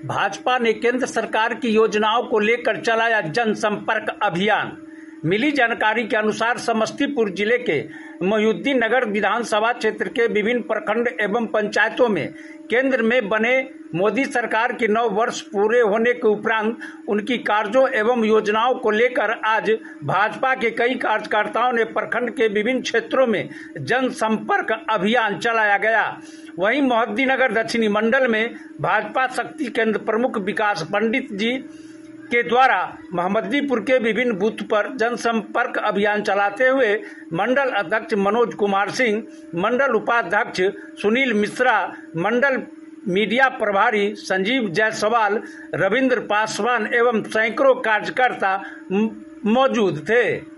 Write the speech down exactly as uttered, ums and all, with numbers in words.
भाजपा ने केंद्र सरकार की योजनाओं को लेकर चलाया जनसंपर्क अभियान। मिली जानकारी के अनुसार समस्तीपुर जिले के मोहिउद्दीन नगर विधानसभा क्षेत्र के विभिन्न प्रखंड एवं पंचायतों में केंद्र में बने मोदी सरकार के नौ वर्ष पूरे होने के उपरांत उनकी कार्यों एवं योजनाओं को लेकर आज भाजपा के कई कार्यकर्ताओं ने प्रखंड के विभिन्न क्षेत्रों में जनसंपर्क अभियान चलाया गया। वहीं मोहिउद्दीन नगर दक्षिणी मंडल में भाजपा शक्ति केंद्र प्रमुख विकास पंडित जी के द्वारा मोहम्मदीपुर के विभिन्न बूथ पर जनसंपर्क अभियान चलाते हुए मंडल अध्यक्ष मनोज कुमार सिंह, मंडल उपाध्यक्ष सुनील मिश्रा, मंडल मीडिया प्रभारी संजीव जायसवाल, रविंद्र पासवान एवं सैकड़ों कार्यकर्ता मौजूद थे।